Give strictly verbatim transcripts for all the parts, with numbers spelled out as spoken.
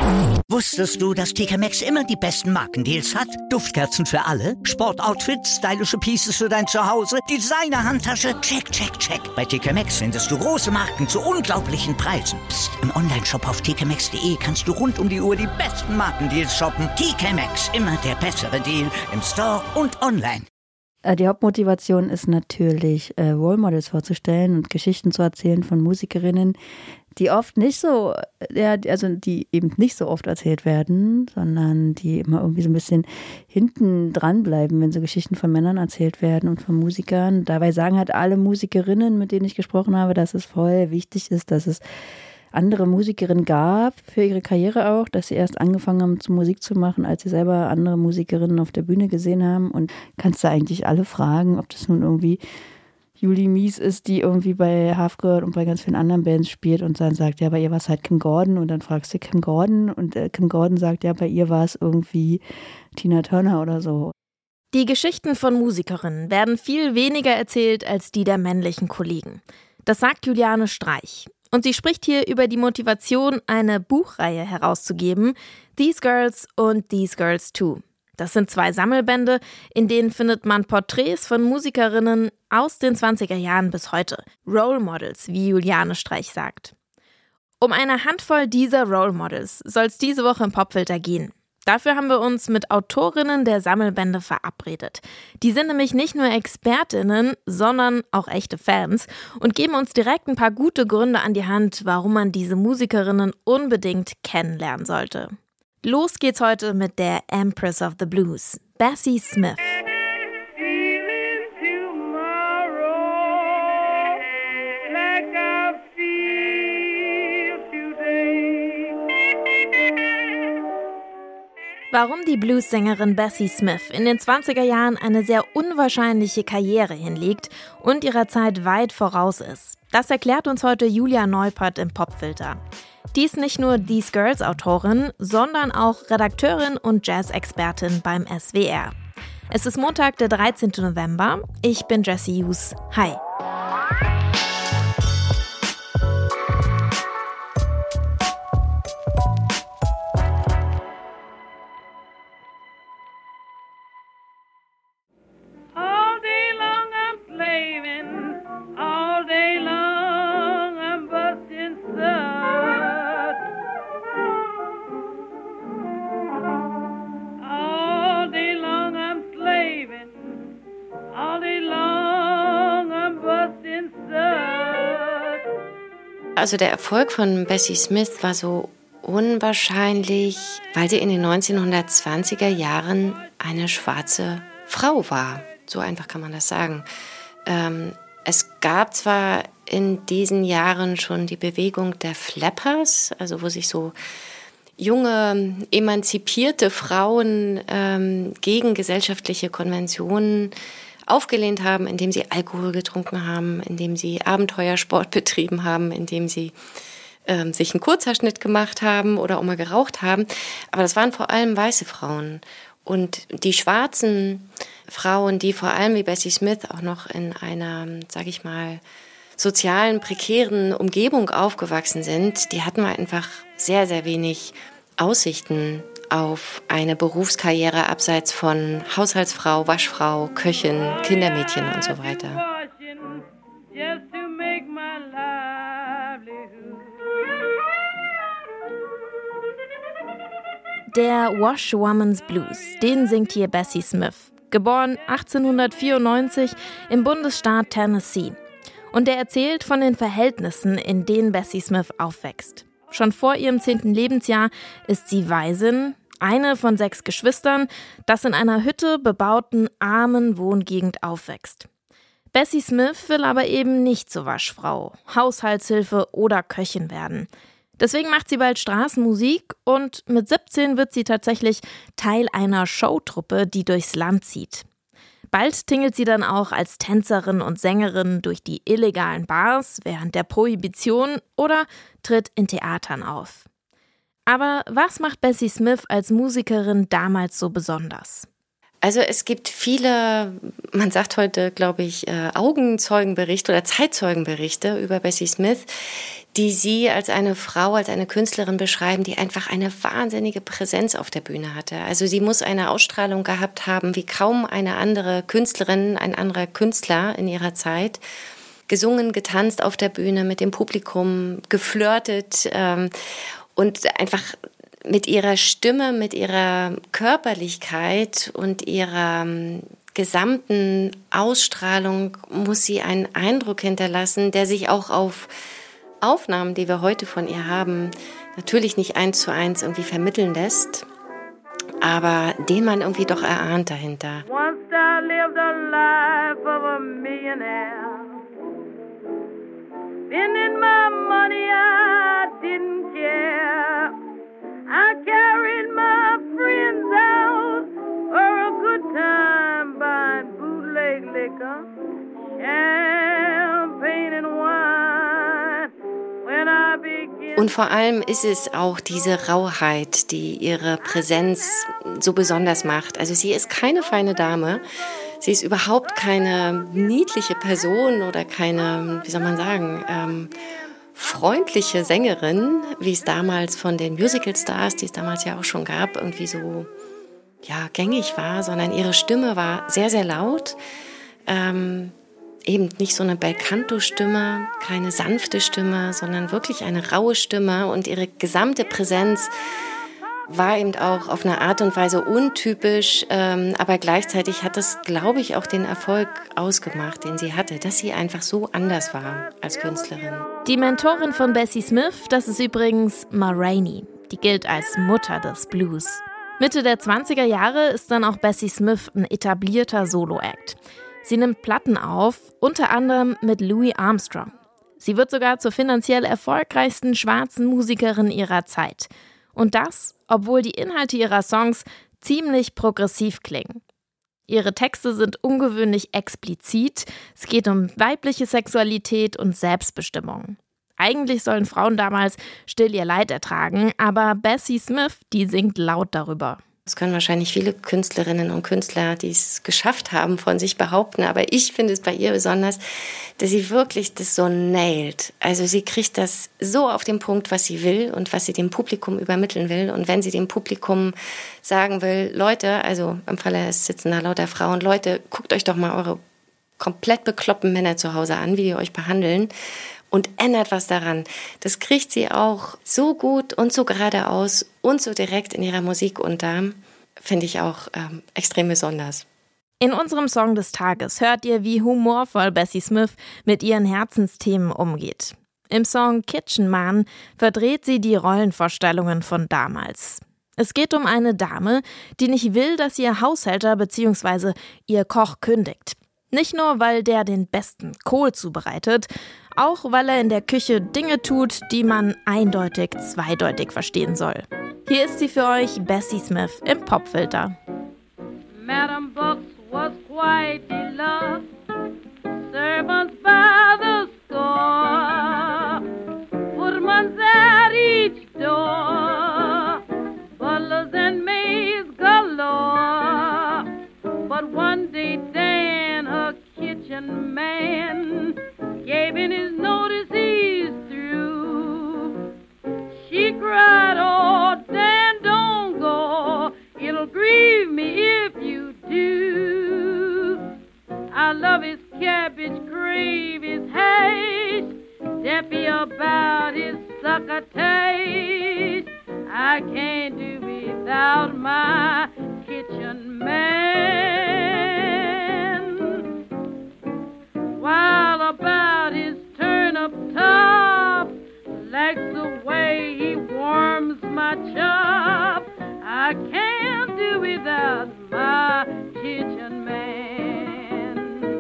Wusstest du, dass T K Maxx immer die besten Markendeals hat? Duftkerzen für alle, Sportoutfits, stylische Pieces für dein Zuhause, Designer-Handtasche, check, check, check. Bei T K Maxx findest du große Marken zu unglaublichen Preisen. Psst. Im Onlineshop auf t k maxx punkt d e kannst du rund um die Uhr die besten Markendeals shoppen. T K Maxx, immer der bessere Deal im Store und online. Die Hauptmotivation ist natürlich, äh, Role Models vorzustellen und Geschichten zu erzählen von Musikerinnen, die oft nicht so, ja, also die eben nicht so oft erzählt werden, sondern die immer irgendwie so ein bisschen hinten dran bleiben, wenn so Geschichten von Männern erzählt werden und von Musikern. Dabei sagen halt alle Musikerinnen, mit denen ich gesprochen habe, dass es voll wichtig ist, dass es andere Musikerinnen gab für ihre Karriere auch, dass sie erst angefangen haben, zu Musik zu machen, als sie selber andere Musikerinnen auf der Bühne gesehen haben. Und kannst du eigentlich alle fragen, ob das nun irgendwie Julie Mies ist, die irgendwie bei Half Girl und bei ganz vielen anderen Bands spielt und dann sagt, ja, bei ihr war es halt Kim Gordon und dann fragst du Kim Gordon und äh, Kim Gordon sagt, ja, bei ihr war es irgendwie Tina Turner oder so. Die Geschichten von Musikerinnen werden viel weniger erzählt als die der männlichen Kollegen. Das sagt Juliane Streich. Und sie spricht hier über die Motivation, eine Buchreihe herauszugeben, These Girls und These Girls Too. Das sind zwei Sammelbände, in denen findet man Porträts von Musikerinnen aus den zwanziger Jahren bis heute. Role Models, wie Juliane Streich sagt. Um eine Handvoll dieser Role Models soll es diese Woche im Popfilter gehen. Dafür haben wir uns mit Autorinnen der Sammelbände verabredet. Die sind nämlich nicht nur Expertinnen, sondern auch echte Fans und geben uns direkt ein paar gute Gründe an die Hand, warum man diese Musikerinnen unbedingt kennenlernen sollte. Los geht's heute mit der Empress of the Blues, Bessie Smith. Warum die Bluessängerin Bessie Smith in den zwanziger Jahren eine sehr unwahrscheinliche Karriere hinlegt und ihrer Zeit weit voraus ist, das erklärt uns heute Julia Neupert im Popfilter. Die ist nicht nur These Girls Autorin, sondern auch Redakteurin und Jazz-Expertin beim S W R. Es ist Montag, der dreizehnten November. Ich bin Jessie Hughes. Hi. Also der Erfolg von Bessie Smith war so unwahrscheinlich, weil sie in den neunzehnhundertzwanziger Jahren eine schwarze Frau war. So einfach kann man das sagen. Ähm, es gab zwar in diesen Jahren schon die Bewegung der Flappers, also wo sich so junge, emanzipierte Frauen ähm, gegen gesellschaftliche Konventionen aufgelehnt haben, indem sie Alkohol getrunken haben, indem sie Abenteuersport betrieben haben, indem sie ähm, sich einen Kurzhaarschnitt gemacht haben oder auch mal geraucht haben. Aber das waren vor allem weiße Frauen. Und die schwarzen Frauen, die vor allem wie Bessie Smith auch noch in einer, sag ich mal, sozialen, prekären Umgebung aufgewachsen sind, die hatten einfach sehr, sehr wenig Aussichten auf eine Berufskarriere abseits von Haushaltsfrau, Waschfrau, Köchin, Kindermädchen und so weiter. Der Washwoman's Blues, den singt hier Bessie Smith. Geboren achtzehnhundertvierundneunzig im Bundesstaat Tennessee. Und er erzählt von den Verhältnissen, in denen Bessie Smith aufwächst. Schon vor ihrem zehnten Lebensjahr ist sie Waisin, eine von sechs Geschwistern, das in einer Hütte bebauten, armen Wohngegend aufwächst. Bessie Smith will aber eben nicht zur Waschfrau, Haushaltshilfe oder Köchin werden. Deswegen macht sie bald Straßenmusik und mit siebzehn wird sie tatsächlich Teil einer Showtruppe, die durchs Land zieht. Bald tingelt sie dann auch als Tänzerin und Sängerin durch die illegalen Bars während der Prohibition oder tritt in Theatern auf. Aber was macht Bessie Smith als Musikerin damals so besonders? Also es gibt viele, man sagt heute, glaube ich, äh, Augenzeugenberichte oder Zeitzeugenberichte über Bessie Smith, die sie als eine Frau, als eine Künstlerin beschreiben, die einfach eine wahnsinnige Präsenz auf der Bühne hatte. Also sie muss eine Ausstrahlung gehabt haben, wie kaum eine andere Künstlerin, ein anderer Künstler in ihrer Zeit. Gesungen, getanzt auf der Bühne, mit dem Publikum, geflirtet ähm, und einfach mit ihrer Stimme, mit ihrer Körperlichkeit und ihrer ähm, gesamten Ausstrahlung muss sie einen Eindruck hinterlassen, der sich auch auf Aufnahmen, die wir heute von ihr haben, natürlich nicht eins zu eins irgendwie vermitteln lässt, aber den man irgendwie doch erahnt dahinter. Once I lived a life of a millionaire. Spending my money, I didn't care. I carried my friends out for a good time, buying bootleg liquor, champagne and wine. When I began. Und vor allem ist es auch diese Rauheit, die ihre Präsenz so besonders macht. Also sie ist keine feine Dame. Sie ist überhaupt keine niedliche Person oder keine, wie soll man sagen, ähm, freundliche Sängerin, wie es damals von den Musical-Stars, die es damals ja auch schon gab, irgendwie so ja, gängig war, sondern ihre Stimme war sehr, sehr laut. Ähm, eben nicht so eine Belcanto-Stimme, keine sanfte Stimme, sondern wirklich eine raue Stimme und ihre gesamte Präsenz war eben auch auf eine Art und Weise untypisch, ähm, aber gleichzeitig hat das, glaube ich, auch den Erfolg ausgemacht, den sie hatte, dass sie einfach so anders war als Künstlerin. Die Mentorin von Bessie Smith, das ist übrigens Ma Rainey. Die gilt als Mutter des Blues. Mitte der zwanziger Jahre ist dann auch Bessie Smith ein etablierter Solo-Act. Sie nimmt Platten auf, unter anderem mit Louis Armstrong. Sie wird sogar zur finanziell erfolgreichsten schwarzen Musikerin ihrer Zeit. Und das, obwohl die Inhalte ihrer Songs ziemlich progressiv klingen. Ihre Texte sind ungewöhnlich explizit. Es geht um weibliche Sexualität und Selbstbestimmung. Eigentlich sollen Frauen damals still ihr Leid ertragen, aber Bessie Smith, die singt laut darüber. Das können wahrscheinlich viele Künstlerinnen und Künstler, die es geschafft haben, von sich behaupten. Aber ich finde es bei ihr besonders, dass sie wirklich das so nailt. Also sie kriegt das so auf den Punkt, was sie will und was sie dem Publikum übermitteln will. Und wenn sie dem Publikum sagen will, Leute, also im Falle es sitzen da lauter Frauen, Leute, guckt euch doch mal eure komplett bekloppten Männer zu Hause an, wie die euch behandeln. Und ändert was daran. Das kriegt sie auch so gut und so geradeaus und so direkt in ihrer Musik unter. Finde ich auch ähm, extrem besonders. In unserem Song des Tages hört ihr, wie humorvoll Bessie Smith mit ihren Herzensthemen umgeht. Im Song Kitchen Man verdreht sie die Rollenvorstellungen von damals. Es geht um eine Dame, die nicht will, dass ihr Haushälter bzw. ihr Koch kündigt. Nicht nur, weil der den besten Kohl zubereitet, auch weil er in der Küche Dinge tut, die man eindeutig zweideutig verstehen soll. Hier ist sie für euch, Bessie Smith im Popfilter. Madam Bucks was quite beloved, servants by the score, footmen at each door, butlers and maids galore. But one day Dan, her kitchen man, gave in his notice he's through. She cried, oh, Dan, don't go. It'll grieve me if you do. I love his cabbage, crave his hash, deafy about his sucker taste. I can't do without my kitchen man. While about his turnip top, likes the way he warms my chop. I can't do without my kitchen man.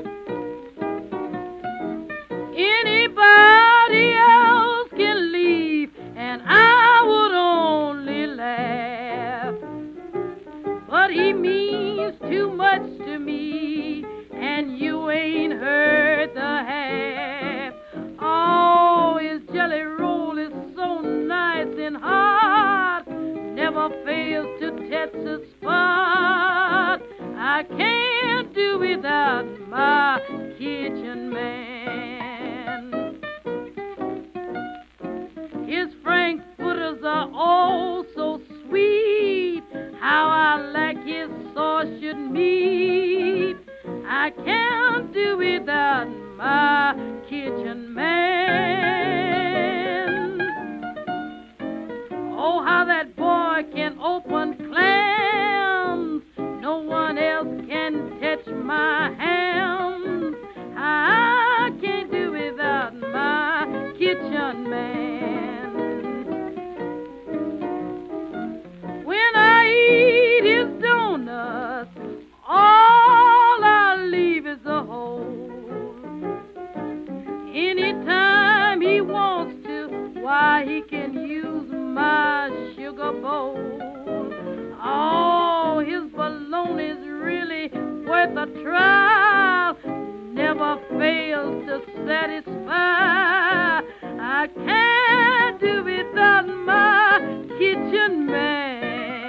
Anybody else can leave, and I would only laugh. But he means too much to me, and you ain't heard the half. Oh, his jelly roll is so nice and hot, never fails to touch the spot. I can't do without my kitchen man. His frankfurters are all so sweet, how I like his sausage meat. I can't do without my kitchen man. Oh, how that boy can open clams. No one else can touch my ham. I can't do without my kitchen man. When I eat his donuts, all I leave is a hole. Anytime he wants to, why, he can use my sugar bowl. Oh, his bologna's really worth a trial. Never fails to satisfy. I can't do without my kitchen man.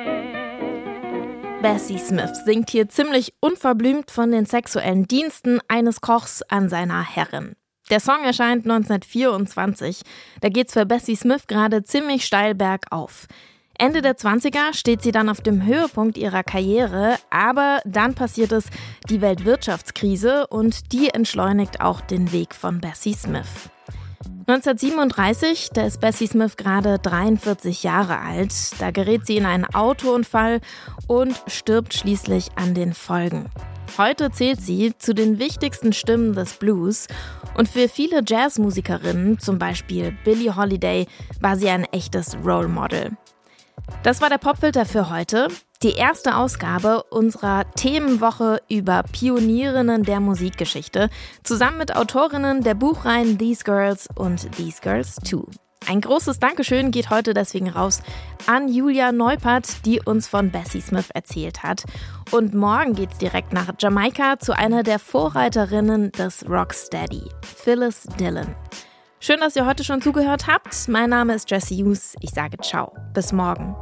Bessie Smith singt hier ziemlich unverblümt von den sexuellen Diensten eines Kochs an seiner Herrin. Der Song erscheint neunzehnhundertvierundzwanzig. Da geht's für Bessie Smith gerade ziemlich steil bergauf. Ende der zwanziger steht sie dann auf dem Höhepunkt ihrer Karriere, aber dann passiert es, die Weltwirtschaftskrise, und die entschleunigt auch den Weg von Bessie Smith. neunzehnhundertsiebenunddreißig, da ist Bessie Smith gerade dreiundvierzig Jahre alt. Da gerät sie in einen Autounfall und stirbt schließlich an den Folgen. Heute zählt sie zu den wichtigsten Stimmen des Blues, und für viele Jazzmusikerinnen, zum Beispiel Billie Holiday, war sie ein echtes Role Model. Das war der Popfilter für heute. Die erste Ausgabe unserer Themenwoche über Pionierinnen der Musikgeschichte, zusammen mit Autorinnen der Buchreihen These Girls und These Girls Too. Ein großes Dankeschön geht heute deswegen raus an Julia Neupert, die uns von Bessie Smith erzählt hat. Und morgen geht's direkt nach Jamaika zu einer der Vorreiterinnen des Rocksteady, Phyllis Dillon. Schön, dass ihr heute schon zugehört habt. Mein Name ist Jessie Hughes. Ich sage ciao. Bis morgen.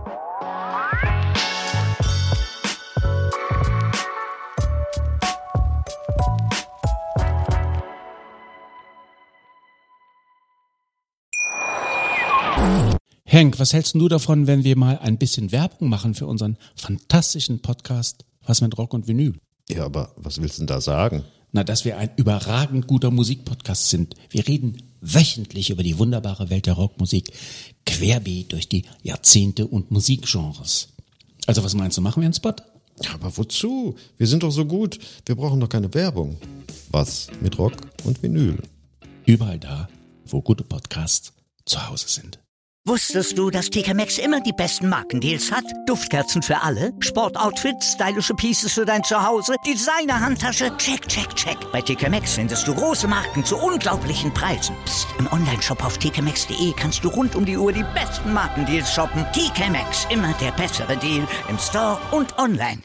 Henk, was hältst du davon, wenn wir mal ein bisschen Werbung machen für unseren fantastischen Podcast Was mit Rock und Vinyl? Ja, aber was willst du denn da sagen? Na, dass wir ein überragend guter Musikpodcast sind. Wir reden wöchentlich über die wunderbare Welt der Rockmusik, querbeet durch die Jahrzehnte und Musikgenres. Also was meinst du, machen wir einen Spot? Ja, aber wozu? Wir sind doch so gut. Wir brauchen doch keine Werbung. Was mit Rock und Vinyl? Überall da, wo gute Podcasts zu Hause sind. Wusstest du, dass T K Maxx immer die besten Markendeals hat? Duftkerzen für alle, Sportoutfits, stylische Pieces für dein Zuhause, Designer-Handtasche, check, check, check. Bei T K Maxx findest du große Marken zu unglaublichen Preisen. Psst. Im Onlineshop auf t k maxx punkt de kannst du rund um die Uhr die besten Markendeals shoppen. T K Maxx, immer der bessere Deal im Store und online.